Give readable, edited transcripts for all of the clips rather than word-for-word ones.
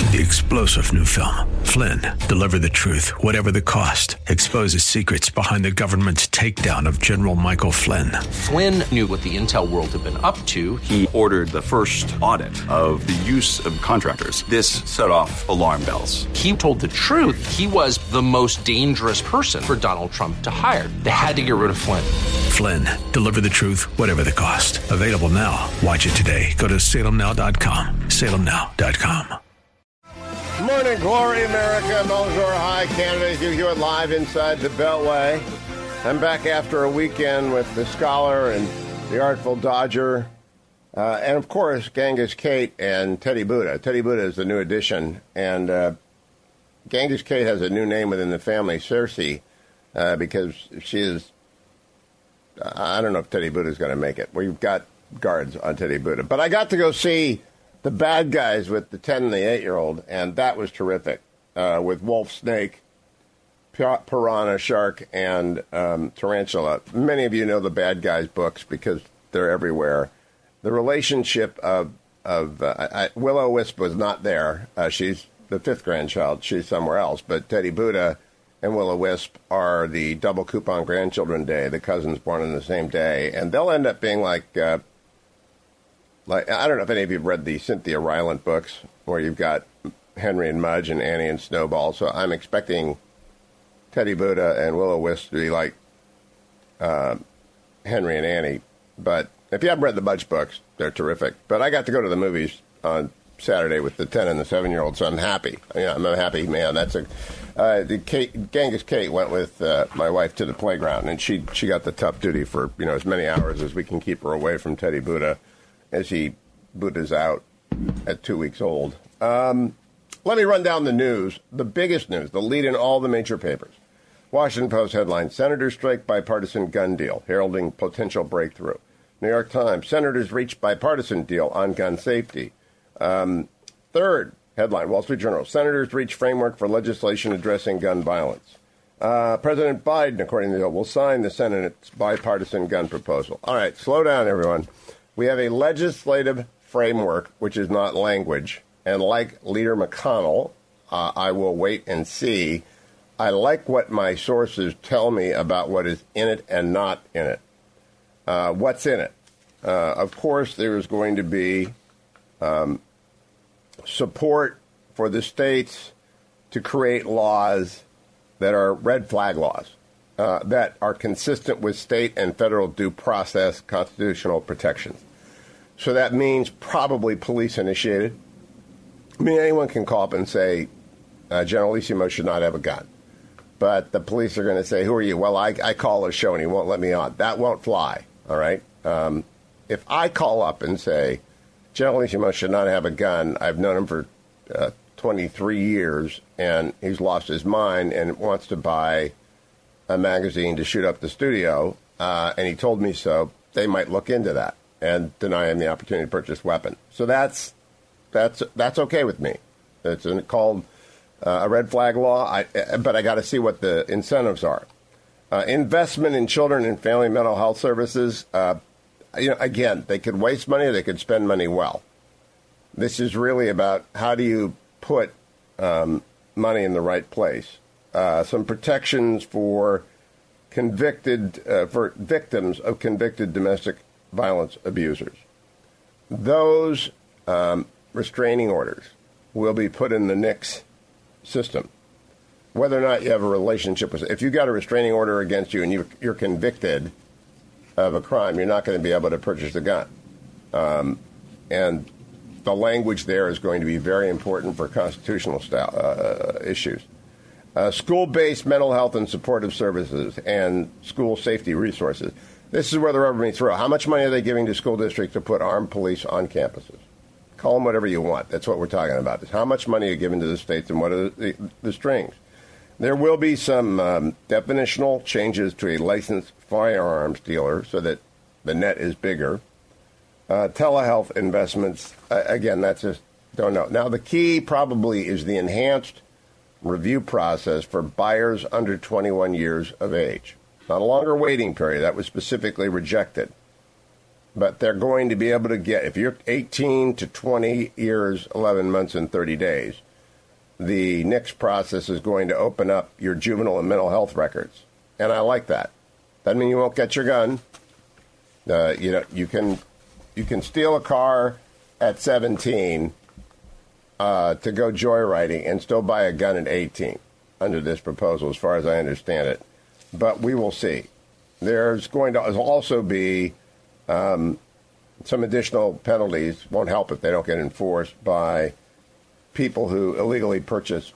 The explosive new film, Flynn, deliver the truth, whatever the cost, exposes secrets behind the government's takedown of General Michael Flynn. Flynn knew what the intel world had been up to. He ordered the first audit of the use of contractors. This set off alarm bells. He told the truth. He was the most dangerous person for Donald Trump to hire. They had to get rid of Flynn. Flynn, deliver the truth, whatever the cost. Available now. Watch it today. Go to salemnow.com. salemnow.com. Morning Glory, America. Bonjour, hi, Canada. Hugh Hewitt live inside the Beltway. I'm back after a weekend with the Scholar and the Artful Dodger. And, of course, Genghis Kate and Teddy Buddha. Teddy Buddha is the new addition. And Genghis Kate has a new name within the family, Cersei, because she is... I don't know if Teddy Buddha is going to make it. We've got guards on Teddy Buddha. But I got to go see The Bad Guys with the 10 and the 8-year-old, and that was terrific, with wolf, snake, piranha, shark, and tarantula. Many of you know the Bad Guys books because they're everywhere. The relationship of Willow-Wisp was not there. She's the fifth grandchild. She's somewhere else. But Teddy Buddha and Willow-Wisp are the double coupon grandchildren day, the cousins born on the same day. And they'll end up being like I don't know if any of you have read the Cynthia Rylant books, where you've got Henry and Mudge and Annie and Snowball. So I'm expecting Teddy Buddha and Willow-Wisp to be like Henry and Annie. But if you haven't read the Mudge books, they're terrific. But I got to go to the movies on Saturday with the 10 and the 7-year-old, so I'm happy. I'm a happy man. That's Genghis Kate went with my wife to the playground, and she got the tough duty for as many hours as we can keep her away from Teddy Buddha as he Buddha's out at 2 weeks old. Let me run down the news. The biggest news, the lead in all the major papers. Washington Post headline, Senators strike bipartisan gun deal, heralding potential breakthrough. New York Times, Senators reach bipartisan deal on gun safety. Third headline, Wall Street Journal, Senators reach framework for legislation addressing gun violence. President Biden, according to the bill, will sign the Senate's bipartisan gun proposal. All right, slow down, everyone. We have a legislative framework, which is not language. And like Leader McConnell, I will wait and see. I like what my sources tell me about what is in it and not in it. What's in it? Of course, there is going to be support for the states to create laws that are red flag laws, that are consistent with state and federal due process constitutional protections. So that means probably police initiated. I mean, anyone can call up and say, Generalissimo should not have a gun. But the police are going to say, who are you? Well, I call a show and he won't let me on. That won't fly, all right? If I call up and say, Generalissimo should not have a gun, I've known him for 23 years, and he's lost his mind and wants to buy a magazine to shoot up the studio, and he told me so, they might look into that and deny him the opportunity to purchase a weapon. So that's okay with me. It's called a red flag law, but I got to see what the incentives are. Investment in children and family mental health services. Again, they could waste money or they could spend money well. This is really about how do you put money in the right place. Some protections for for victims of convicted domestic violence abusers. Those restraining orders will be put in the NICS system. Whether or not you have a relationship with, if you got a restraining order against you and you're convicted of a crime, you're not going to be able to purchase a gun. And the language there is going to be very important for constitutional issues. School-based mental health and supportive services and school safety resources. This is where the rubber meets the road. How much money are they giving to school districts to put armed police on campuses? Call them whatever you want. That's what we're talking about. Is how much money are given to the states and what are the strings? There will be some definitional changes to a licensed firearms dealer so that the net is bigger. Telehealth investments, again, that's just don't know. Now, the key probably is the enhanced review process for buyers under 21 years of age. Not a longer waiting period. That was specifically rejected. But they're going to be able to get, if you're 18 to 20 years, 11 months, and 30 days, the NICS process is going to open up your juvenile and mental health records. And I like that. Doesn't mean you won't get your gun. You can steal a car at 17 to go joyriding and still buy a gun at 18 under this proposal, as far as I understand it. But we will see. There's going to also be some additional penalties. Won't help if they don't get enforced by people who illegally purchase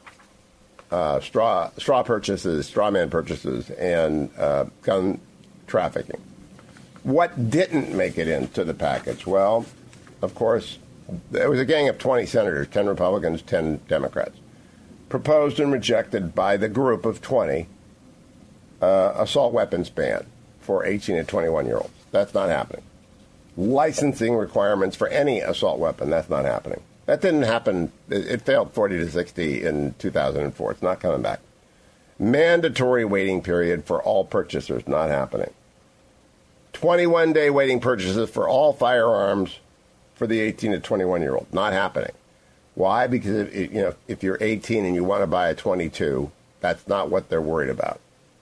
straw man purchases, and gun trafficking. What didn't make it into the package? Well, of course, there was a gang of 20 senators, 10 Republicans, 10 Democrats, proposed and rejected by the group of 20 assault weapons ban for 18 to 21-year-olds. That's not happening. Licensing requirements for any assault weapon, that's not happening. That didn't happen. It failed 40 to 60 in 2004. It's not coming back. Mandatory waiting period for all purchasers, not happening. 21-day waiting purchases for all firearms for the 18 to 21-year-old, not happening. Why? Because if you're 18 and you want to buy a 22, that's not what they're worried about.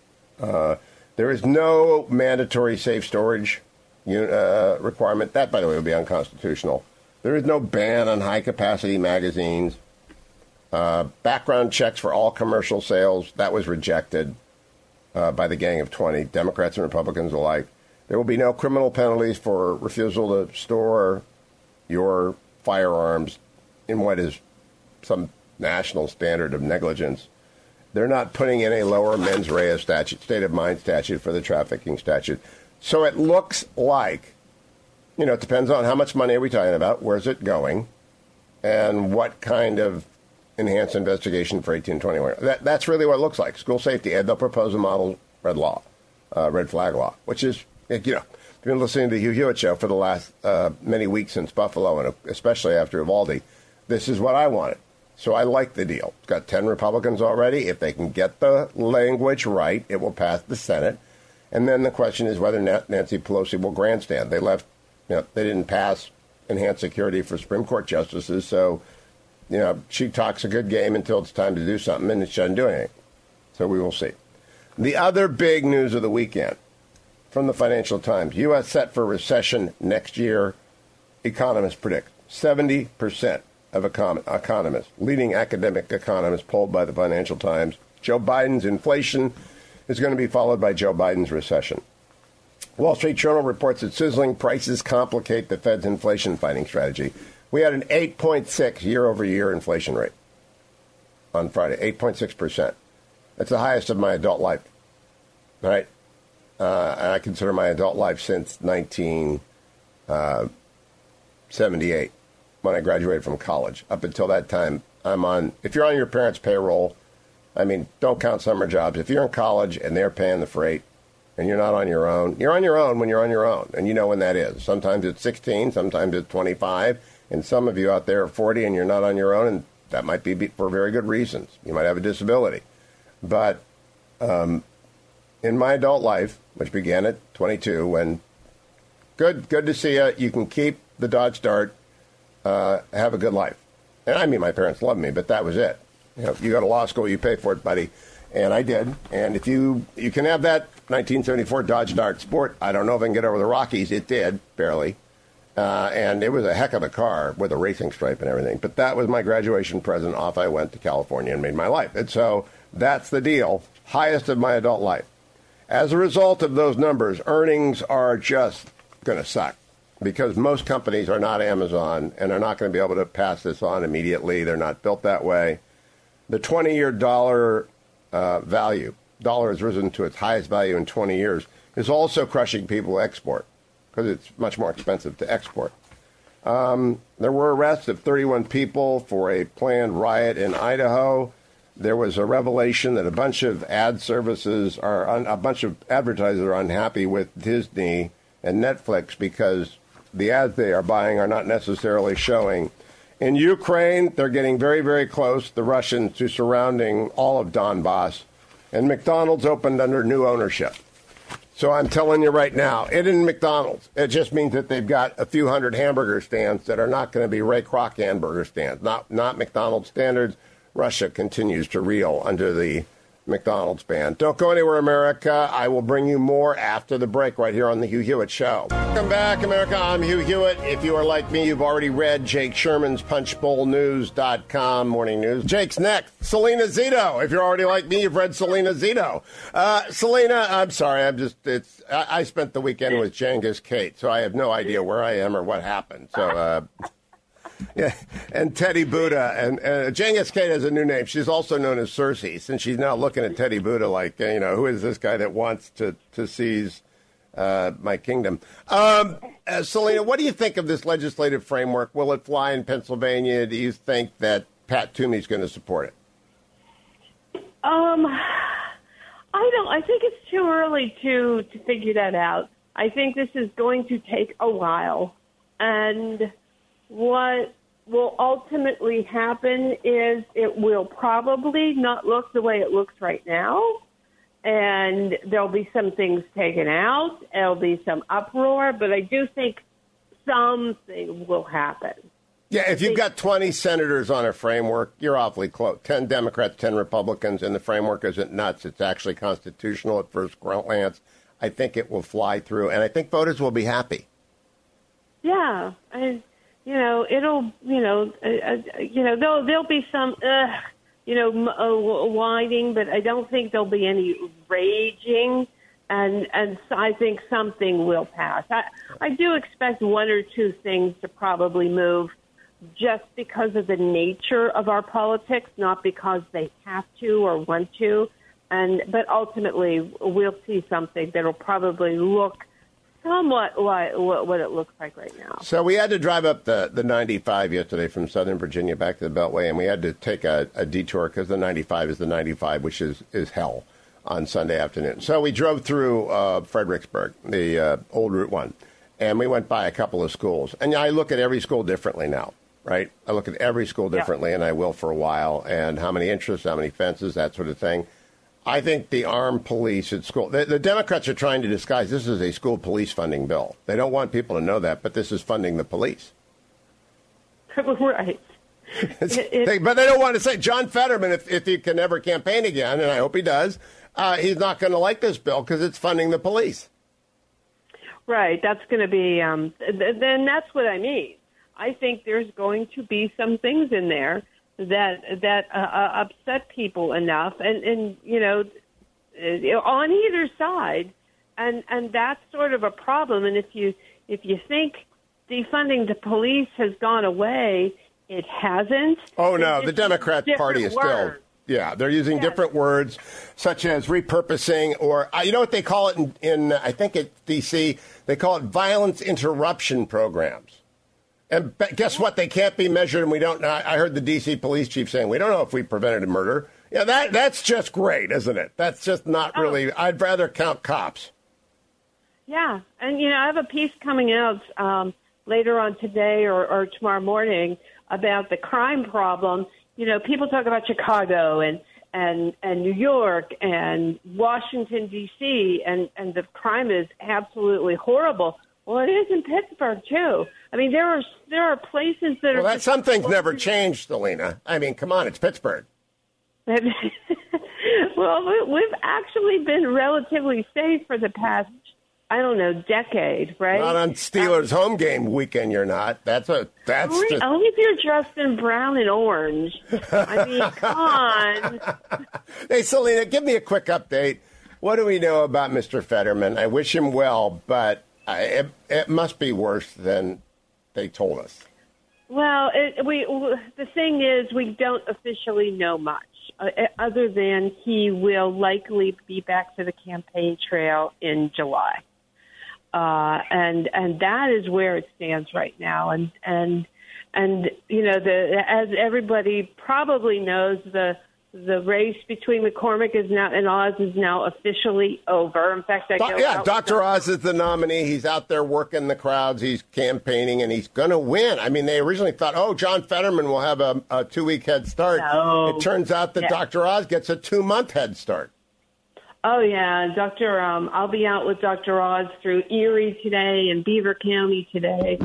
There is no mandatory safe storage requirement. That, by the way, would be unconstitutional. There is no ban on high-capacity magazines. Background checks for all commercial sales. That was rejected by the gang of 20, Democrats and Republicans alike. There will be no criminal penalties for refusal to store your firearms in what is some national standard of negligence. They're not putting in a lower mens rea statute, state of mind statute for the trafficking statute. So it looks like, it depends on how much money are we talking about, where's it going, and what kind of enhanced investigation for 18 and 21. That's really what it looks like. School safety, and they'll propose a model red flag law, which is, if you've been listening to the Hugh Hewitt Show for the last many weeks since Buffalo, and especially after Uvalde, this is what I wanted. So I like the deal. It's got 10 Republicans already. If they can get the language right, it will pass the Senate. And then the question is whether Nancy Pelosi will grandstand. They didn't pass enhanced security for Supreme Court justices, so, she talks a good game until it's time to do something, and she doesn't do anything. So we will see. The other big news of the weekend from the Financial Times, U.S. set for recession next year, economists predict. 70% of economists, leading academic economists polled by the Financial Times. Joe Biden's inflation is going to be followed by Joe Biden's recession. Wall Street Journal reports that sizzling prices complicate the Fed's inflation fighting strategy. We had an 8.6 year-over-year inflation rate on Friday, 8.6%. That's the highest of my adult life, right? I consider my adult life since 1978, when I graduated from college. Up until that time, if you're on your parents' payroll, don't count summer jobs. If you're in college and they're paying the freight and you're not on your own, you're on your own when you're on your own. And you know when that is. Sometimes it's 16, sometimes it's 25. And some of you out there are 40 and you're not on your own, and that might be for very good reasons. You might have a disability. But in my adult life, which began at 22, when good to see you, you can keep the Dodge Dart, have a good life. And my parents loved me, but that was it. You go to law school, you pay for it, buddy. And I did. And if you can have that 1974 Dodge Dart Sport, I don't know if I can get over the Rockies. It did, barely. And it was a heck of a car with a racing stripe and everything. But that was my graduation present. Off I went to California and made my life. And so that's the deal. Highest of my adult life. As a result of those numbers, earnings are just going to suck, because most companies are not Amazon and are not going to be able to pass this on immediately. They're not built that way. The 20-year dollar value, dollar has risen to its highest value in 20 years, is also crushing people who export, because it's much more expensive to export. There were arrests of 31 people for a planned riot in Idaho. There was a revelation that a bunch of advertisers are unhappy with Disney and Netflix because the ads they are buying are not necessarily showing. In Ukraine, they're getting very, very close, the Russians, to surrounding all of Donbass. And McDonald's opened under new ownership. So I'm telling you right now, it isn't McDonald's. It just means that they've got a few hundred hamburger stands that are not going to be Ray Kroc hamburger stands, not McDonald's standards, Russia continues to reel under the McDonald's ban. Don't go anywhere, America. I will bring you more after the break right here on the Hugh Hewitt Show. Welcome back, America. I'm Hugh Hewitt. If you are like me, you've already read Jake Sherman's PunchBowlNews.com morning news. Jake's next. Selena Zito. If you're already like me, you've read Selena Zito. Selena, I'm sorry. I spent the weekend with Genghis Kate, so I have no idea where I am or what happened. So, yeah, and Teddy Buddha. And Genghis Kate has a new name. She's also known as Cersei, since she's now looking at Teddy Buddha like, who is this guy that wants to seize my kingdom? Selena, what do you think of this legislative framework? Will it fly in Pennsylvania? Do you think that Pat Toomey's going to support it? I don't. I think it's too early to figure that out. I think this is going to take a while. And what will ultimately happen is it will probably not look the way it looks right now. And there'll be some things taken out. There'll be some uproar. But I do think something will happen. Yeah, if you've got 20 senators on a framework, you're awfully close. 10 Democrats, 10 Republicans, and the framework isn't nuts. It's actually constitutional at first glance. I think it will fly through, and I think voters will be happy. Yeah, and it'll, there'll be some, whining, but I don't think there'll be any raging. And so I think something will pass. I do expect one or two things to probably move, just because of the nature of our politics, not because they have to or want to. But ultimately, we'll see something that'll probably look somewhat like what it looks like right now. So we had to drive up the 95 yesterday from Southern Virginia back to the Beltway, and we had to take a detour because the 95 is the 95, which is hell on Sunday afternoon. So we drove through Fredericksburg, the old Route 1, and we went by a couple of schools. And I look at every school differently now. Right? I look at every school differently, and I will for a while, and how many interests, how many fences, that sort of thing. I think the armed police at school, the Democrats are trying to disguise this is a school police funding bill. They don't want people to know that, but this is funding the police. Right. But they don't want to say, John Fetterman, if he can ever campaign again, and I hope he does, he's not going to like this bill because it's funding the police. Right. That's going to be, then that's what I mean. I think there's going to be some things in there that upset people enough, and on either side, and that's sort of a problem. And if you think defunding the police has gone away, it hasn't. Oh no, the Democrat Party is still. Yeah, they're using different words, such as repurposing, or you know what they call it in I think at D.C. They call it violence interruption programs. And guess what? They can't be measured, and we don't know. I heard the D.C. police chief saying, we don't know if we prevented a murder. Yeah, that's just great, isn't it? That's just not really. I'd rather count cops. Yeah, and, I have a piece coming out later on today or tomorrow morning about the crime problem. People talk about Chicago and New York and Washington, D.C., and the crime is absolutely horrible. Well, it is in Pittsburgh, too. I mean, there are places that are... Well, some things never changed, Selena. I mean, come on, it's Pittsburgh. Well, we've actually been relatively safe for the past, decade, right? Not on Steelers home game weekend, you're not. Only if you're dressed in brown and orange. I mean, come on. Hey, Selena, give me a quick update. What do we know about Mr. Fetterman? I wish him well, but... It must be worse than they told us. Well, the thing is, we don't officially know much, other than he will likely be back to the campaign trail in July, and that is where it stands right now. And as everybody probably knows, the race between McCormick and Oz is now officially over. In fact, Dr. Oz is the nominee. He's out there working the crowds. He's campaigning, and he's going to win. I mean, they originally thought, John Fetterman will have a 2-week head start. No. It turns out that Dr. Oz gets a 2-month head start. Oh, yeah. I'll be out with Dr. Oz through Erie today and Beaver County today.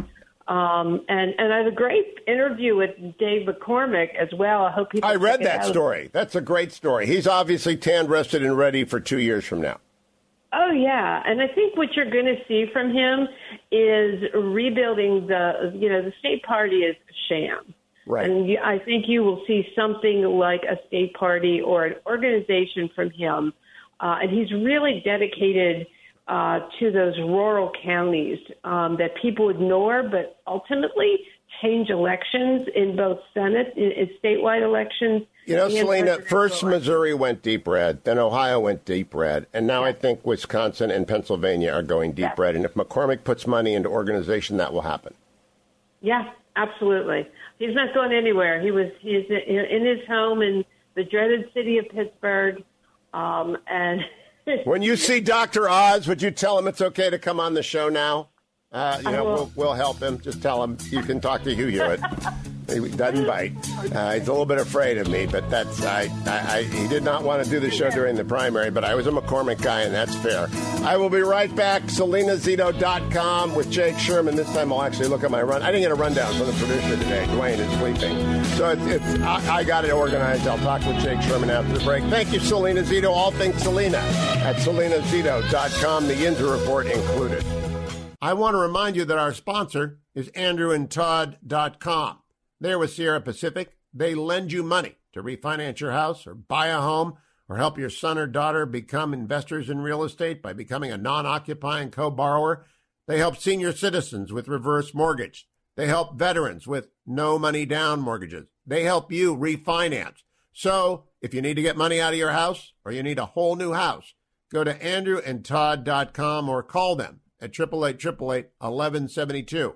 And I had a great interview with Dave McCormick as well. I hope people. I read that story. That's a great story. He's obviously tan, rested, and ready for 2 years from now. Oh, yeah. And I think what you're going to see from him is rebuilding the state party is a sham. Right. And I think you will see something like a state party or an organization from him. And he's really dedicated to those rural counties that people ignore, but ultimately change elections in both Senate, in statewide elections. You know, Selena, first Missouri went deep red, then Ohio went deep red, and now I think Wisconsin and Pennsylvania are going deep red. And if McCormick puts money into organization, that will happen. Yeah, absolutely. He's not going anywhere. He's in his home in the dreaded city of Pittsburgh, and. When you see Dr. Oz, would you tell him it's okay to come on the show now? We'll help him. Just tell him you can talk to Hugh Hewitt. He doesn't bite. He's a little bit afraid of me, but that's he did not want to do the show during the primary, but I was a McCormick guy, and that's fair. I will be right back. SelenaZito.com with Jake Sherman. This time I'll actually look at my run. I didn't get a rundown from the producer today. Dwayne is sleeping. So I got it organized. I'll talk with Jake Sherman after the break. Thank you, Selena Zito. All things Selena at SelenaZito.com. The Yinzer Report included. I want to remind you that our sponsor is AndrewandTodd.com. They're with Sierra Pacific. They lend you money to refinance your house or buy a home or help your son or daughter become investors in real estate by becoming a non-occupying co-borrower. They help senior citizens with reverse mortgage. They help veterans with no money down mortgages. They help you refinance. So if you need to get money out of your house or you need a whole new house, go to AndrewandTodd.com or call them at 888-888-1172.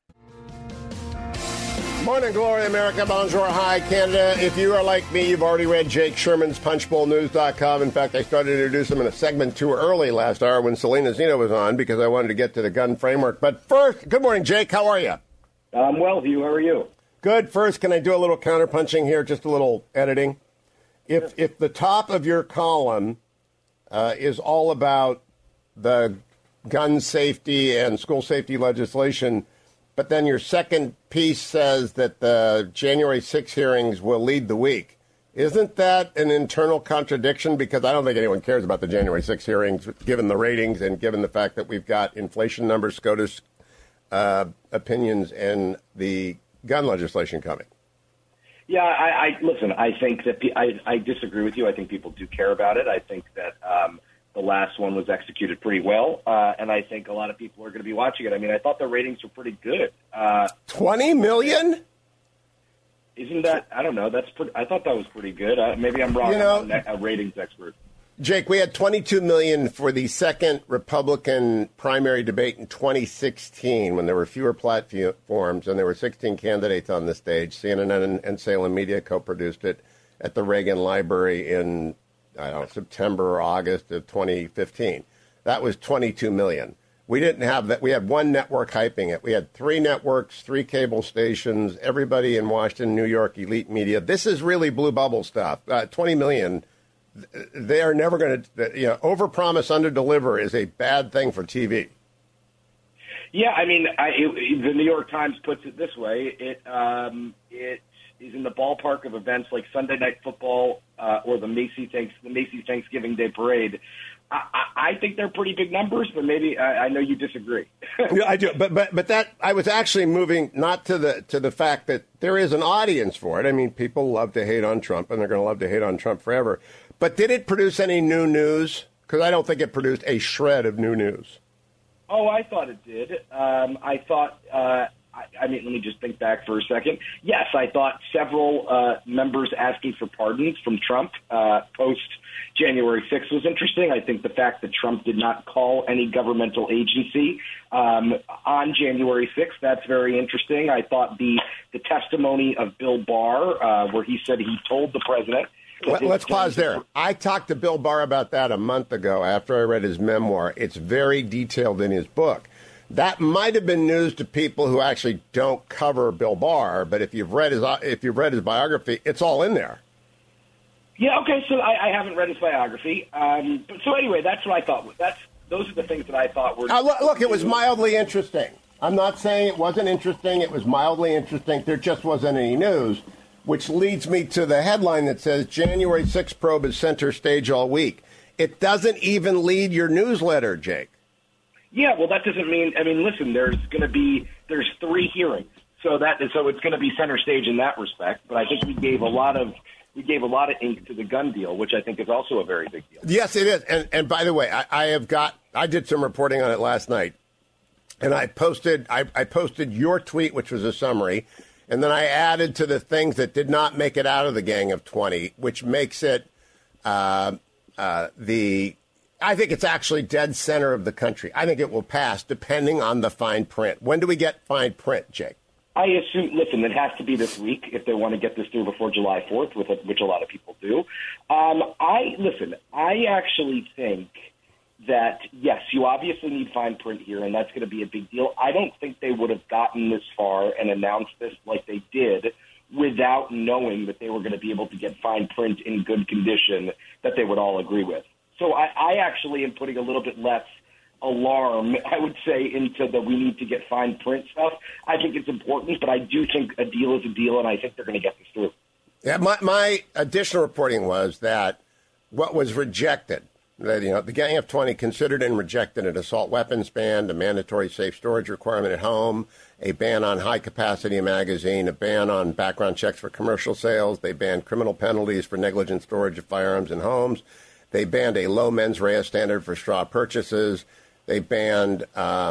Morning, Glory, America. Bonjour, hi, Canada. If you are like me, you've already read Jake Sherman's PunchBowlNews.com. In fact, I started to introduce him in a segment too early last hour when Selena Zito was on because I wanted to get to the gun framework. But first, good morning, Jake. How are you? I'm well, Hugh. How are you? Good. First, can I do a little counterpunching here, just a little editing? If the top of your column is all about the gun safety and school safety legislation, but then your second piece says that the January 6 hearings will lead the week. Isn't that an internal contradiction? Because I don't think anyone cares about the January 6 hearings, given the ratings and given the fact that we've got inflation numbers, SCOTUS opinions, and the gun legislation coming. Yeah, I listen, I think that I disagree with you. I think people do care about it. I think that the last one was executed pretty well, and I think a lot of people are going to be watching it. I mean, I thought the ratings were pretty good. 20 million? Isn't that? I don't know. I thought that was pretty good. Maybe I'm wrong. I'm not a ratings expert. Jake, we had 22 million for the second Republican primary debate in 2016 when there were fewer platforms and there were 16 candidates on the stage. CNN and Salem Media co-produced it at the Reagan Library in September or August of 2015. That was 22 million. We didn't have that. We had one network hyping it. We had 3 networks, 3 cable stations, everybody in Washington, New York, elite media. This is really blue bubble stuff. 20 million. They are never going to, overpromise, underdeliver is a bad thing for TV. Yeah, I mean, the New York Times puts it this way. It is in the ballpark of events like Sunday Night Football or the Macy's Thanksgiving Day Parade. I think they're pretty big numbers, but maybe I know you disagree. Yeah, I do, but that I was actually moving not to the fact that there is an audience for it. I mean, people love to hate on Trump, and they're going to love to hate on Trump forever. But did it produce any new news? Because I don't think it produced a shred of new news. Oh, I thought it did. I thought. Let me just think back for a second. Yes, I thought several members asking for pardons from Trump post January 6th was interesting. I think the fact that Trump did not call any governmental agency on January 6th, that's very interesting. I thought the testimony of Bill Barr, where he said he told the president. Let's pause there. I talked to Bill Barr about that a month ago after I read his memoir. It's very detailed in his book. That might have been news to people who actually don't cover Bill Barr, but if you've read his biography, it's all in there. Yeah, okay, so I haven't read his biography. So anyway, that's what I thought. Those are the things that I thought were... Look, it was mildly interesting. I'm not saying it wasn't interesting. It was mildly interesting. There just wasn't any news, which leads me to the headline that says January 6th probe is center stage all week. It doesn't even lead your newsletter, Jake. Yeah, well, that doesn't mean. I mean, listen. There's 3 hearings, so it's going to be center stage in that respect. But I think we gave a lot of ink to the gun deal, which I think is also a very big deal. Yes, it is. And by the way, I did some reporting on it last night, and I posted your tweet, which was a summary, and then I added to the things that did not make it out of the Gang of 20, which makes it I think it's actually dead center of the country. I think it will pass depending on the fine print. When do we get fine print, Jake? I assume, listen, it has to be this week if they want to get this through before July 4th, which a lot of people do. I actually think that, yes, you obviously need fine print here, and that's going to be a big deal. I don't think they would have gotten this far and announced this like they did without knowing that they were going to be able to get fine print in good condition that they would all agree with. So I actually am putting a little bit less alarm, I would say, into the we need to get fine print stuff. I think it's important, but I do think a deal is a deal, and I think they're going to get this through. Yeah, my additional reporting was that what was rejected, the Gang of 20 considered and rejected an assault weapons ban, a mandatory safe storage requirement at home, a ban on high-capacity magazine, a ban on background checks for commercial sales. They banned criminal penalties for negligent storage of firearms in homes. They banned a low mens rea standard for straw purchases. They banned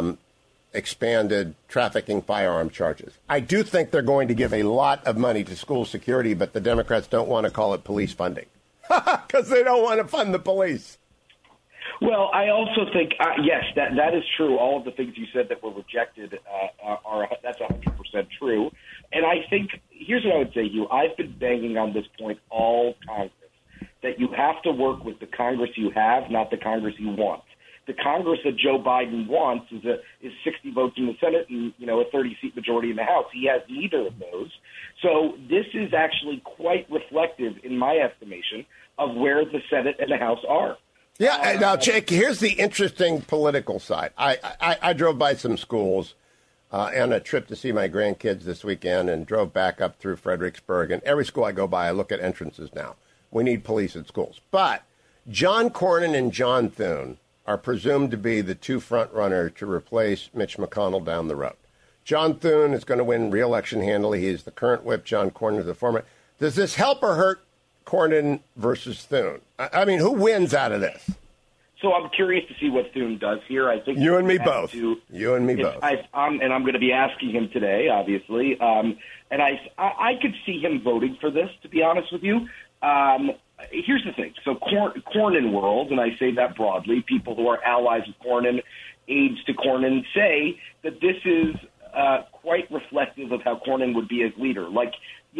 expanded trafficking firearm charges. I do think they're going to give a lot of money to school security, but the Democrats don't want to call it police funding because they don't want to fund the police. Well, I also think, yes, that is true. All of the things you said that were rejected that's 100% true. And I think, here's what I would say, Hugh. I've been banging on this point all Congress, that you have to work with the Congress you have, not the Congress you want. The Congress that Joe Biden wants is 60 votes in the Senate and a 30-seat majority in the House. He has neither of those. So this is actually quite reflective, in my estimation, of where the Senate and the House are. Yeah. Now, Jake, here's the interesting political side. I drove by some schools on a trip to see my grandkids this weekend and drove back up through Fredericksburg. And every school I go by, I look at entrances now. We need police at schools. But John Cornyn and John Thune are presumed to be the two front runners to replace Mitch McConnell down the road. John Thune is going to win re-election handily. He's the current whip. John Cornyn is the former. Does this help or hurt Cornyn versus Thune? I mean, who wins out of this? So I'm curious to see what Thune does here. I think you and me both. You and me both. And I'm going to be asking him today, obviously. And I could see him voting for this, to be honest with you. Here's the thing. So Cornyn world, and I say that broadly, people who are allies of Cornyn, aides to Cornyn, say that this is quite reflective of how Cornyn would be as leader. Like,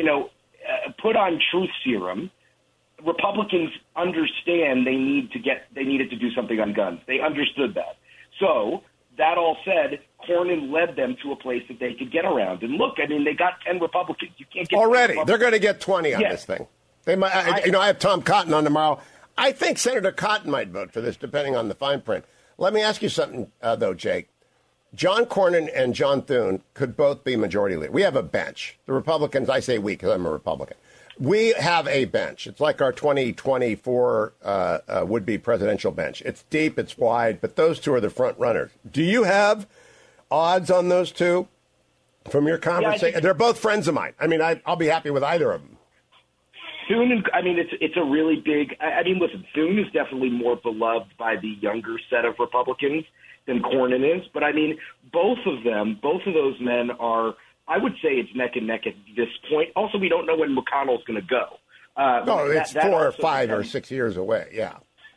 put on truth serum. Republicans understand they needed to do something on guns. They understood that. So that all said, Cornyn led them to a place that they could get around. And look, I mean, they got 10 Republicans. You can't get already. They're going to get 20 on this thing. They might. I have Tom Cotton on tomorrow. I think Senator Cotton might vote for this, depending on the fine print. Let me ask you something, though, Jake. John Cornyn and John Thune could both be majority leader. We have a bench. The Republicans, I say we because I'm a Republican. We have a bench. It's like our 2024 would-be presidential bench. It's deep, it's wide, but those two are the front runners. Do you have odds on those two from your conversation? They're both friends of mine. I mean, I'll be happy with either of them. Thune, it's a really big. Listen, Thune is definitely more beloved by the younger set of Republicans than Cornyn is. But both of those men are. I would say it's neck and neck at this point. Also, we don't know when McConnell's going to go. It's 4 or 5 or 6 years away. Yeah.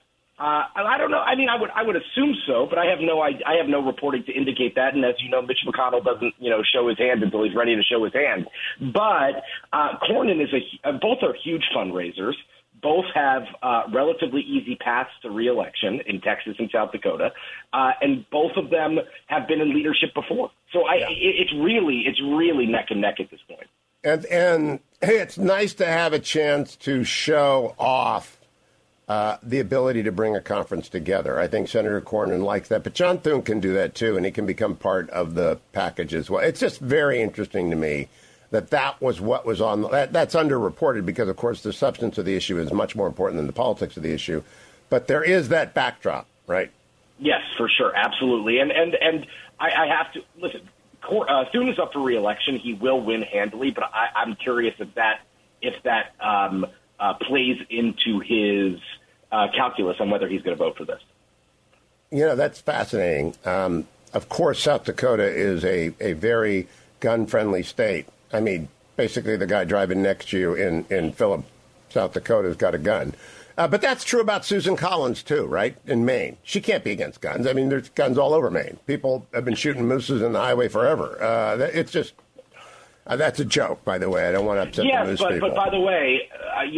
I don't know. I would assume so, but I have no reporting to indicate that. And as you know, Mitch McConnell doesn't, show his hand until he's ready to show his hand. But Cornyn both are huge fundraisers. Both have relatively easy paths to re-election in Texas and South Dakota, and both of them have been in leadership before. So it's really neck and neck at this point. And hey, it's nice to have a chance to show off the ability to bring a conference together. I think Senator Cornyn likes that, but John Thune can do that too, and he can become part of the package as well. It's just very interesting to me that was what was on. That's underreported because, of course, the substance of the issue is much more important than the politics of the issue. But there is that backdrop, right? Yes, for sure, absolutely. And I have to listen. Thune is up for re-election. He will win handily, but I'm curious if that plays into his calculus on whether he's going to vote for this. That's fascinating. Of course, South Dakota is a very gun-friendly state. I mean, basically the guy driving next to you in Philip, South Dakota has got a gun. But that's true about Susan Collins, too, right, in Maine. She can't be against guns. I mean, there's guns all over Maine. People have been shooting mooses in the highway forever. It's just that's a joke, by the way. I don't want to upset the news people. But by the way,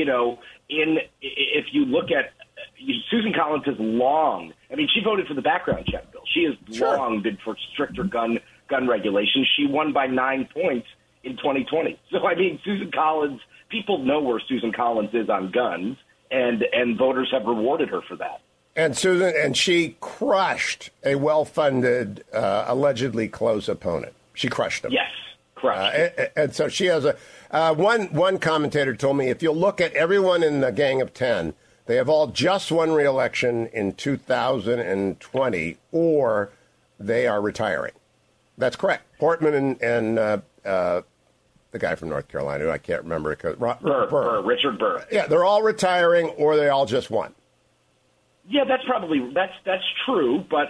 if you look at Susan Collins has long, I mean, she voted for the background check bill. She has long been for stricter gun regulations. She won by 9 points in 2020. So, I mean, Susan Collins, people know where Susan Collins is on guns, and voters have rewarded her for that. And she crushed a well-funded, allegedly close opponent. She crushed him. Yes, crushed. And so she has one commentator told me, if you look at everyone in the Gang of 10, they have all just won re-election in 2020, or they are retiring. That's correct. Portman and the guy from North Carolina, who I can't remember. Richard Burr. Yeah, they're all retiring, or they all just won. Yeah, that's true. But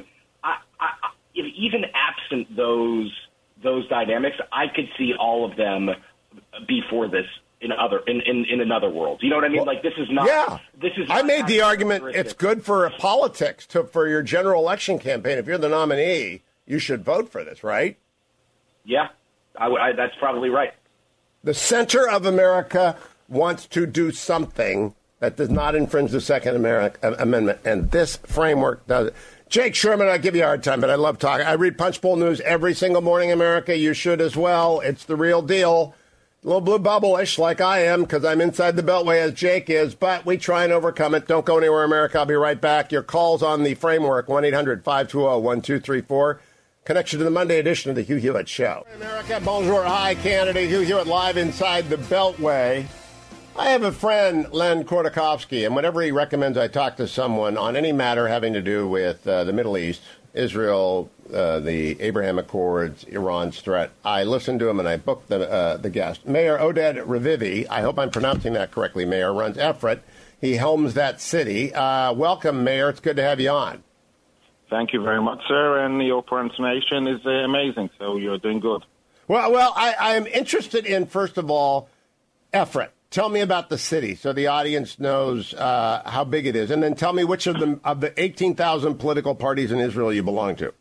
even absent those dynamics, I could see all of them before this in another world. You know what I mean? Like, this is not. Yeah. This is. I made the argument it's good for politics for your general election campaign. If you're the nominee, you should vote for this, right? Yeah, that's probably right. The center of America wants to do something that does not infringe the Second Amendment, and this framework does it. Jake Sherman, I give you a hard time, but I love talking. I read Punchbowl News every single morning, America. You should as well. It's the real deal. A little blue bubble-ish like I am because I'm inside the Beltway as Jake is, but we try and overcome it. Don't go anywhere, America. I'll be right back. Your calls on the framework, 1-800-520-1234. Connection to the Monday edition of the Hugh Hewitt Show. America, bonjour, hi, Canada. Hugh Hewitt live inside the Beltway. I have a friend, Len Kordakovsky, and whenever he recommends I talk to someone on any matter having to do with the Middle East, Israel, the Abraham Accords, Iran's threat, I listen to him and I book the guest. Mayor Oded Ravivi, I hope I'm pronouncing that correctly, Mayor, runs Efrat. He helms that city. Welcome, Mayor. It's good to have you on. Thank you very much, sir, and your pronunciation is amazing, so you're doing good. Well, I am interested in, first of all, Efrat. Tell me about the city so the audience knows how big it is, and then tell me which of the 18,000 political parties in Israel you belong to.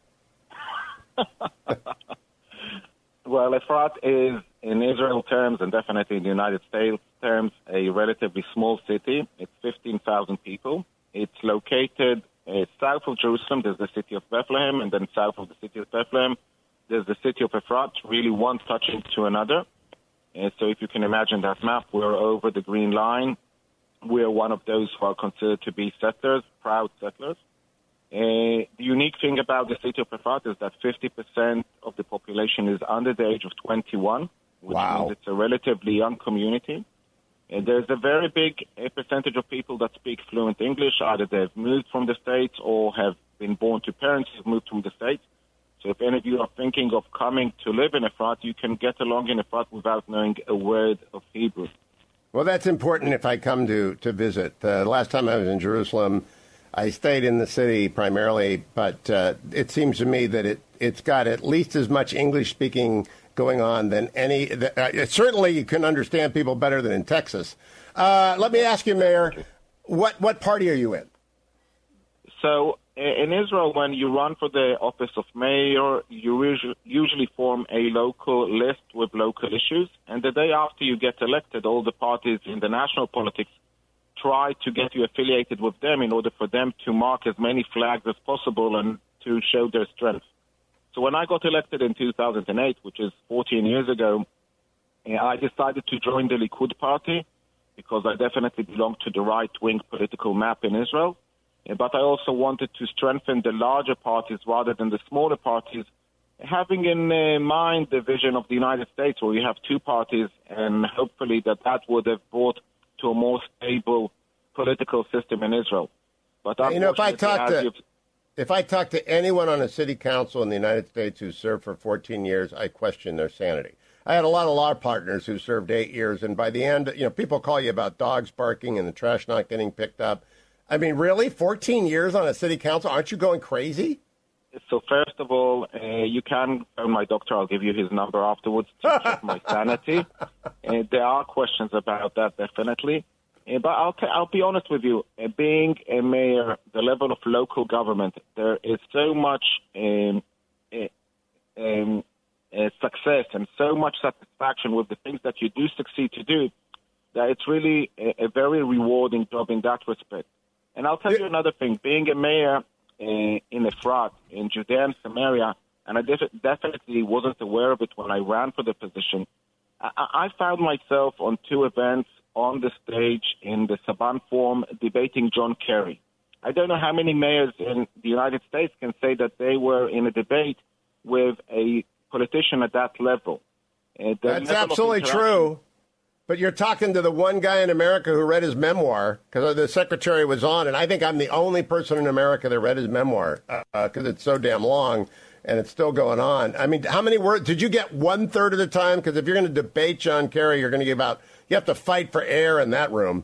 Well, Efrat is, in Israel terms, and definitely in the United States terms, a relatively small city. It's 15,000 people. It's located south of Jerusalem. There's the city of Bethlehem, and then south of the city of Bethlehem, there's the city of Efrat, really one touching to another. And so if you can imagine that map, we're over the green line. We're one of those who are considered to be settlers, proud settlers. The unique thing about the city of Efrat is that 50% of the population is under the age of 21, which means it's a relatively young community. And there's a very big percentage of people that speak fluent English. Either they've moved from the States or have been born to parents who've moved from the States. So if any of you are thinking of coming to live in Efrat, you can get along in Efrat without knowing a word of Hebrew. Well, that's important if I come to visit. The last time I was in Jerusalem, I stayed in the city primarily, but it seems to me that it's got at least as much English-speaking going on than any. Certainly, you can understand people better than in Texas. Let me ask you, Mayor, what party are you in? So in Israel, when you run for the office of mayor, you usually form a local list with local issues. And the day after you get elected, all the parties in the national politics try to get you affiliated with them in order for them to mark as many flags as possible and to show their strength. So when I got elected in 2008, which is 14 years ago, I decided to join the Likud party because I definitely belong to the right-wing political map in Israel. But I also wanted to strengthen the larger parties rather than the smaller parties, having in mind the vision of the United States, where you have two parties, and hopefully that would have brought to a more stable political system in Israel. But if I talk to anyone on a city council in the United States who served for 14 years, I question their sanity. I had a lot of law partners who served 8 years, and by the end, people call you about dogs barking and the trash not getting picked up. I mean, really? 14 years on a city council? Aren't you going crazy? So first of all, you can phone my doctor. I'll give you his number afterwards to check my sanity. There are questions about that, definitely. But I'll be honest with you. Being a mayor, the level of local government, there is so much success and so much satisfaction with the things that you do succeed to do, that it's really a very rewarding job in that respect. And I'll tell you another thing. Being a mayor in Efrat, in Judea and Samaria, and I definitely wasn't aware of it when I ran for the position, I found myself on two events on the stage in the Saban Forum debating John Kerry. I don't know how many mayors in the United States can say that they were in a debate with a politician at that level. That's absolutely true. But you're talking to the one guy in America who read his memoir, because the secretary was on, and I think I'm the only person in America that read his memoir, because it's so damn long, and it's still going on. I mean, how many words? Did you get 1/3 of the time? Because if you're going to debate John Kerry, you're going to give out, you have to fight for air in that room.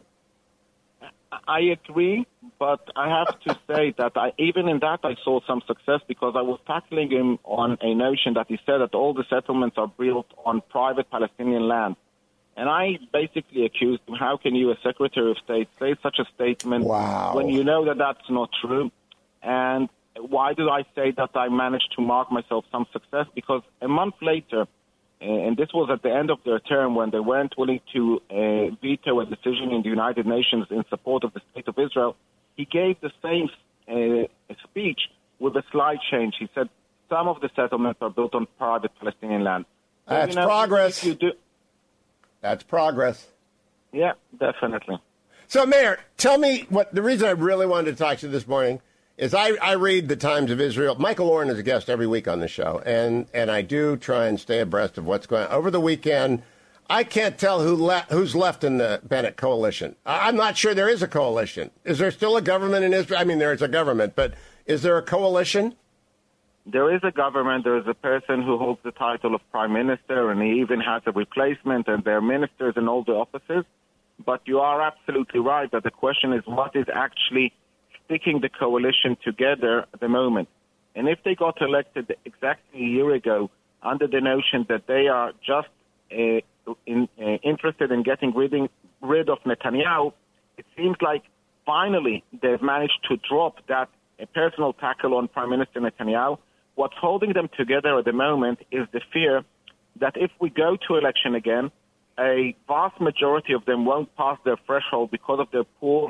I agree, but I have to say that even in that I saw some success, because I was tackling him on a notion that he said that all the settlements are built on private Palestinian land. And I basically accused him, how can you, a Secretary of State, say such a statement when you know that that's not true? And why did I say that I managed to mark myself some success? Because a month later, and this was at the end of their term when they weren't willing to veto a decision in the United Nations in support of the State of Israel, he gave the same speech with a slight change. He said some of the settlements are built on private Palestinian land. So, that's progress. That's progress. Yeah, definitely. So, Mayor, tell me what the reason I really wanted to talk to you this morning is I read the Times of Israel. Michael Oren is a guest every week on the show, and I do try and stay abreast of what's going on. Over the weekend, I can't tell who's left in the Bennett coalition. I'm not sure there is a coalition. Is there still a government in Israel? I mean, there is a government, but is there a coalition? There is a government. There is a person who holds the title of Prime Minister, and he even has a replacement, and there are ministers in all the offices. But you are absolutely right that the question is what is actually sticking the coalition together at the moment. And if they got elected exactly a year ago under the notion that they are just interested in getting rid of Netanyahu, it seems like finally they've managed to drop that personal tackle on Prime Minister Netanyahu. What's holding them together at the moment is the fear that if we go to election again, a vast majority of them won't pass their threshold because of their poor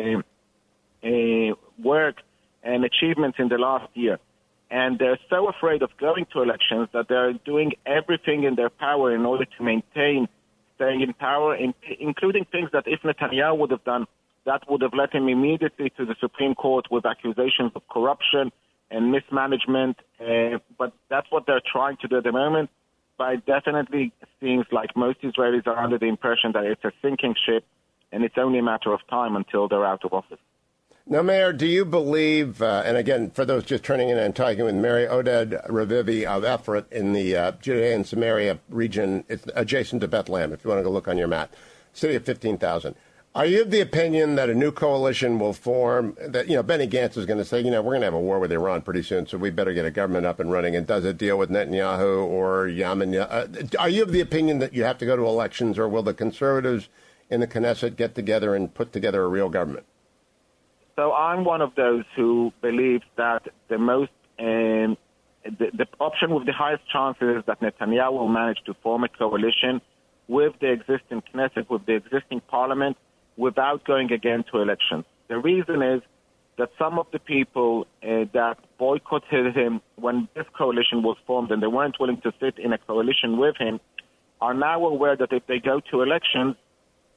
work and achievements in the last year. And they're so afraid of going to elections that they're doing everything in their power in order to maintain staying in power, including things that if Netanyahu would have done, that would have led him immediately to the Supreme Court with accusations of corruption and mismanagement. But that's what they're trying to do at the moment. But it definitely seems like most Israelis are under the impression that it's a sinking ship, and it's only a matter of time until they're out of office. Now, Mayor, do you believe, and again, for those just turning in, I'm talking with Mary Oded Ravivi of Efrat in the Judea and Samaria region. It's adjacent to Bethlehem, if you want to go look on your map. City of 15,000. Are you of the opinion that a new coalition will form, that, Benny Gantz is going to say, we're going to have a war with Iran pretty soon, so we better get a government up and running, and does it deal with Netanyahu or Yamin? Are you of the opinion that you have to go to elections, or will the conservatives in the Knesset get together and put together a real government? So I'm one of those who believes that the most, the option with the highest chances is that Netanyahu will manage to form a coalition with the existing Knesset, with the existing parliament, without going again to elections. The reason is that some of the people that boycotted him when this coalition was formed and they weren't willing to sit in a coalition with him are now aware that if they go to elections,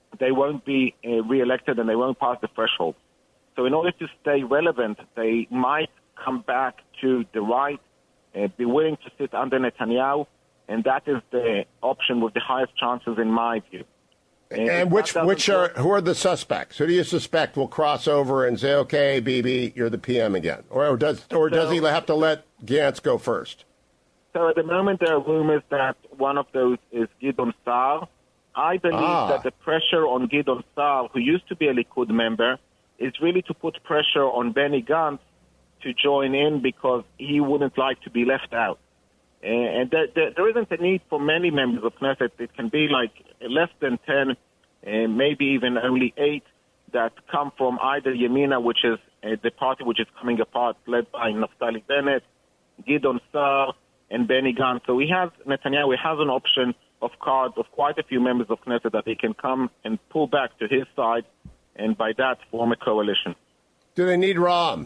they won't be re-elected and they won't pass the threshold. So in order to stay relevant, they might come back to the right, be willing to sit under Netanyahu, and that is the option with the highest chances in my view. And who are the suspects? Who do you suspect will cross over and say, "Okay, Bibi, you're the PM again," or does he have to let Gantz go first? So at the moment, there are rumors that one of those is Gideon Sa'ar. I believe that the pressure on Gideon Sa'ar, who used to be a Likud member, is really to put pressure on Benny Gantz to join in because he wouldn't like to be left out. And there isn't a need for many members of Knesset. It can be like less than 10, maybe even only 8 that come from either Yemina, which is the party which is coming apart, led by Naftali Bennett, Gideon Sa'ar, and Benny Gantz. So Netanyahu has an option of cards of quite a few members of Knesset that he can come and pull back to his side, and by that form a coalition. Do they need Ram?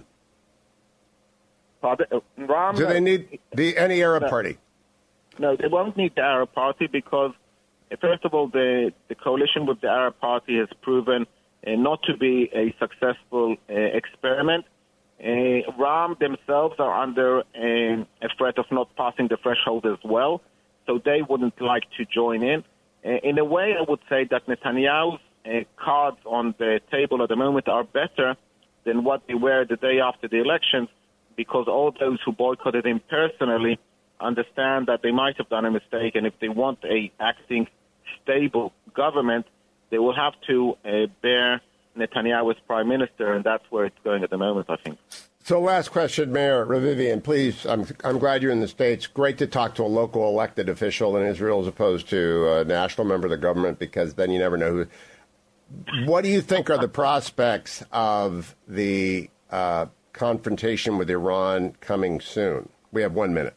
Ram? Do they need any Arab party? No, they won't need the Arab party because, first of all, the coalition with the Arab party has proven not to be a successful experiment. Ram themselves are under a threat of not passing the threshold as well, so they wouldn't like to join in. In a way, I would say that Netanyahu's cards on the table at the moment are better than what they were the day after the elections, because all those who boycotted him personally understand that they might have done a mistake, and if they want a acting, stable government, they will have to bear Netanyahu as prime minister, and that's where it's going at the moment, I think. So last question, Mayor Ravivian, please. I'm glad you're in the States. Great to talk to a local elected official in Israel as opposed to a national member of the government, because then you never know who. What do you think are the prospects of the confrontation with Iran coming soon? We have 1 minute.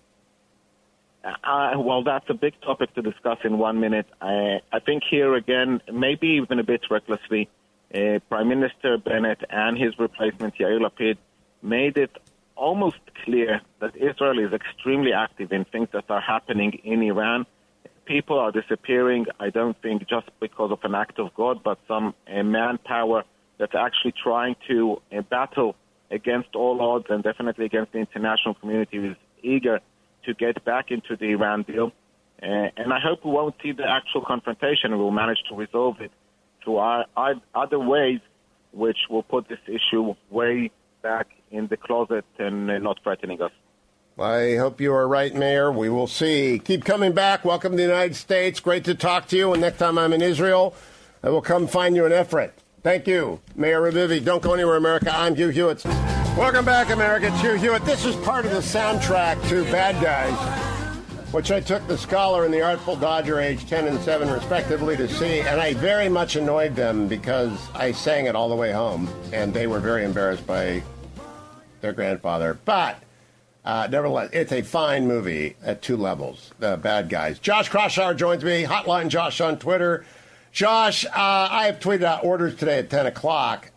Well, that's a big topic to discuss in 1 minute. I think here again, maybe even a bit recklessly, Prime Minister Bennett and his replacement Yair Lapid made it almost clear that Israel is extremely active in things that are happening in Iran. People are disappearing, I don't think just because of an act of God, but some manpower that's actually trying to battle against all odds and definitely against the international community who is eager to get back into the Iran deal. And I hope we won't see the actual confrontation and we'll manage to resolve it through other ways which will put this issue way back in the closet and not threatening us. I hope you are right, Mayor. We will see. Keep coming back. Welcome to the United States. Great to talk to you. And next time I'm in Israel, I will come find you in Efrat. Thank you, Mayor Ravivi. Don't go anywhere, America. I'm Hugh Hewitt. Welcome back, America. It's Hugh Hewitt. This is part of the soundtrack to Bad Guys, which I took the Scholar and the Artful Dodger, age 10 and 7, respectively, to see. And I very much annoyed them because I sang it all the way home, and they were very embarrassed by their grandfather. But nevertheless, it's a fine movie at 2 levels, The Bad Guys. Josh Kraushaar joins me, Hotline Josh on Twitter. Josh, I have tweeted out orders today at 10 o'clock.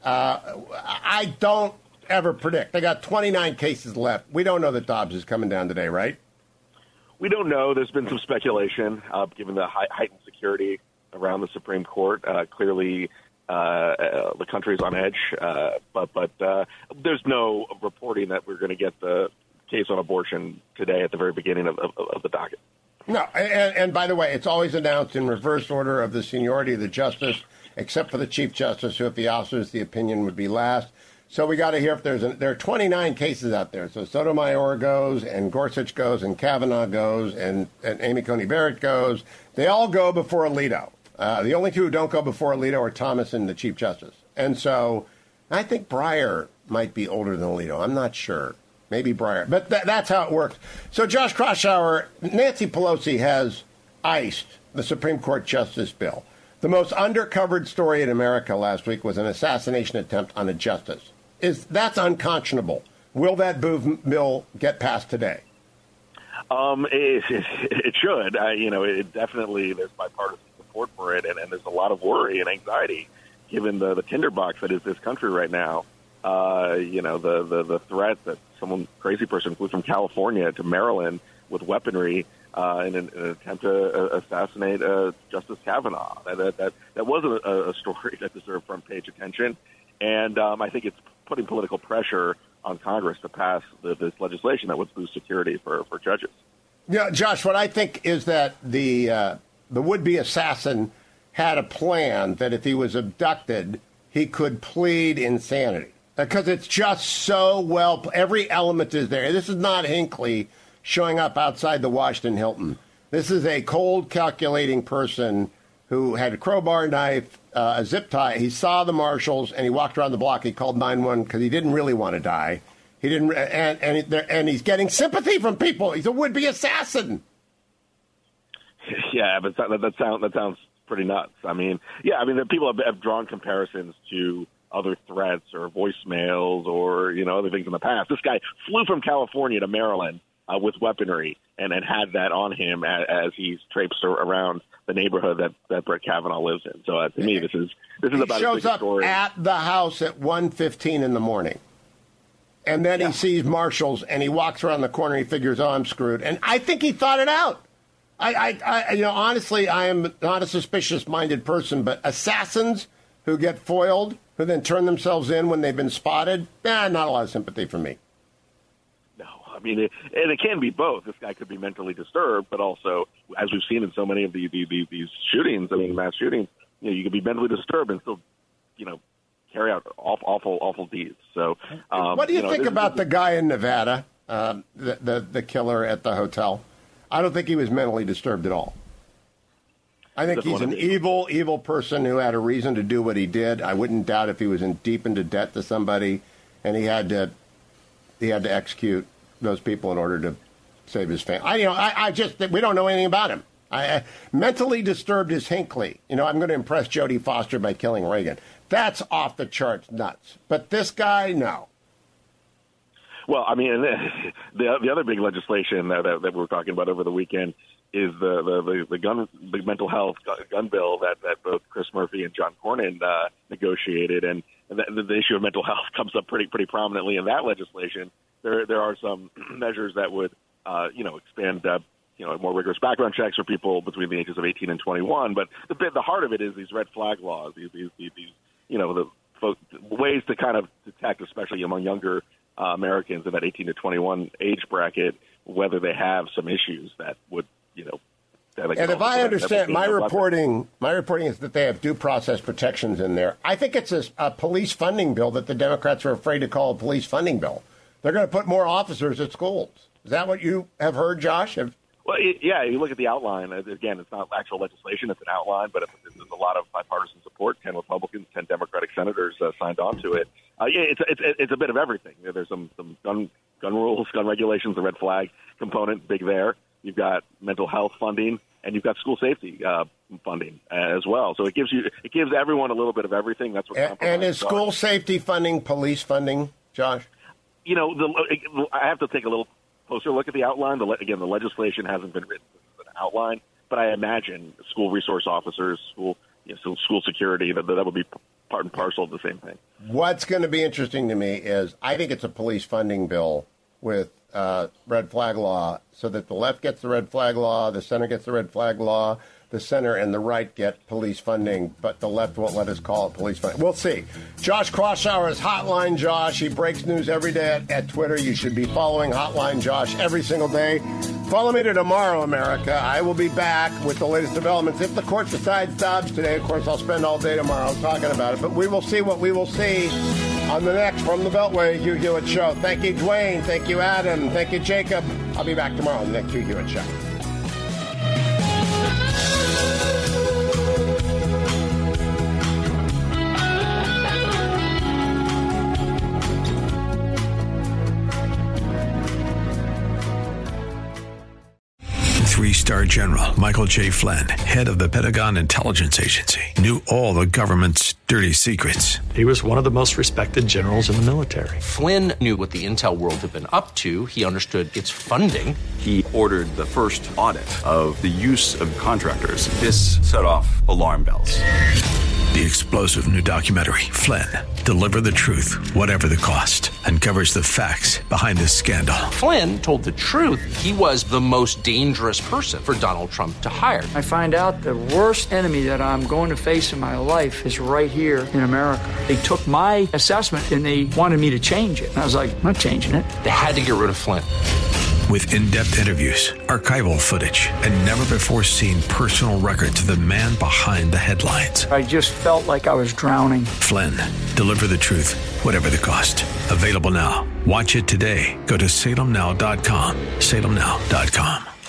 I don't ever predict. They got 29 cases left. We don't know that Dobbs is coming down today, right? We don't know. There's been some speculation, given the heightened security around the Supreme Court. Clearly, the country's on edge, but there's no reporting that we're going to get the case on abortion today at the very beginning of the docket. No, and by the way, it's always announced in reverse order of the seniority of the justice, except for the Chief Justice, who, if he offers the opinion, would be last. So we got to hear if there are 29 cases out there. So Sotomayor goes, and Gorsuch goes, and Kavanaugh goes, and Amy Coney Barrett goes. They all go before Alito. The only 2 who don't go before Alito are Thomas and the Chief Justice. And so I think Breyer might be older than Alito. I'm not sure. Maybe Breyer. But that's how it works. So Josh Kraushaar, Nancy Pelosi has iced the Supreme Court Justice Bill. The most undercovered story in America last week was an assassination attempt on a justice. That's unconscionable. Will that bill get passed today? It should. It definitely, there's bipartisan support for it, and there's a lot of worry and anxiety given the tinderbox that is this country right now. The threat that some crazy person flew from California to Maryland with weaponry in an attempt to assassinate Justice Kavanaugh. That wasn't a story that deserved front-page attention, and I think it's putting political pressure on Congress to pass this legislation that would boost security for judges. Yeah, Josh, what I think is that the would-be assassin had a plan that if he was abducted, he could plead insanity. Because it's just so every element is there. This is not Hinckley showing up outside the Washington Hilton. This is a cold, calculating person who had a crowbar knife, a zip tie. He saw the marshals, and he walked around the block. He called 911 because he didn't really want to die. He didn't, and he's getting sympathy from people. He's a would-be assassin. Yeah, but that sounds pretty nuts. I mean, the people have drawn comparisons to other threats or voicemails or other things in the past. This guy flew from California to Maryland with weaponry and had that on him as he's traipsed around the neighborhood that Brett Kavanaugh lives in. So to me, this is about he shows a big story. Up at the house at 1:15 in the morning, and then he sees marshals and he walks around the corner. He figures, "Oh, I'm screwed," and I think he thought it out. I honestly, I am not a suspicious-minded person, but assassins who get foiled, who then turn themselves in when they've been spotted, not a lot of sympathy for me. No, I mean, it can be both. This guy could be mentally disturbed, but also, as we've seen in so many of these shootings, mass shootings, you could be mentally disturbed and still, carry out awful deeds. So, what do you think about the guy in Nevada, the killer at the hotel? I don't think he was mentally disturbed at all. I think he's an evil person who had a reason to do what he did. I wouldn't doubt if he was deep into debt to somebody, and he had to execute those people in order to save his family. We don't know anything about him. Mentally disturbed is Hinckley. I'm going to impress Jodie Foster by killing Reagan. That's off the charts nuts. But this guy, no. Well, I mean, the other big legislation that we were talking about over the weekend is the mental health gun bill that both Chris Murphy and John Cornyn negotiated, and the issue of mental health comes up pretty prominently in that legislation. There are some measures that would expand more rigorous background checks for people between the ages of 18 and 21, but the heart of it is these red flag laws, these the ways to kind of detect, especially among younger Americans in that 18 to 21 age bracket, whether they have some issues that would, and if I understand, my reporting is that they have due process protections in there. I think it's a police funding bill that the Democrats are afraid to call a police funding bill. They're going to put more officers at schools. Is that what you have heard, Josh? Well, you look at the outline. Again, it's not actual legislation; it's an outline, but there's a lot of bipartisan support. 10 Republicans, 10 Democratic senators signed on to it. It's a bit of everything. There's some gun rules, gun regulations, the red flag component, big there. You've got mental health funding, and you've got school safety funding as well. So it gives everyone a little bit of everything. That's what. And is school safety funding police funding, Josh? I have to take a little closer look at the outline. The legislation hasn't been written as an outline, but I imagine school resource officers, school security, that would be part and parcel of the same thing. What's going to be interesting to me is I think it's a police funding bill with red flag law, so that the left gets the red flag law, the center gets the red flag law, the center and the right get police funding, but the left won't let us call it police funding. We'll see. Josh Kraushaar is Hotline Josh. He breaks news every day at Twitter. You should be following Hotline Josh every single day. Follow me to Tomorrow, America. I will be back with the latest developments. If the court decides Dobbs today, of course, I'll spend all day tomorrow talking about it. But we will see what we will see on the next From the Beltway Hugh Hewitt Show. Thank you, Dwayne. Thank you, Adam. Thank you, Jacob. I'll be back tomorrow on the next Hugh Hewitt Show. Three-star General Michael J. Flynn, head of the Pentagon Intelligence Agency, knew all the government's dirty secrets. He was one of the most respected generals in the military. Flynn knew what the intel world had been up to. He understood its funding. He ordered the first audit of the use of contractors. This set off alarm bells. The explosive new documentary, Flynn, Deliver the Truth, Whatever the Cost, uncovers the facts behind this scandal. Flynn told the truth. He was the most dangerous person for Donald Trump to hire. I find out the worst enemy that I'm going to face in my life is right here in America. They took my assessment and they wanted me to change it. And I was like, I'm not changing it. They had to get rid of Flynn. With in-depth interviews, archival footage, and never-before-seen personal records of the man behind the headlines. I just felt like I was drowning. Flynn, Deliver the Truth, Whatever the Cost. Available now. Watch it today. Go to salemnow.com. salemnow.com.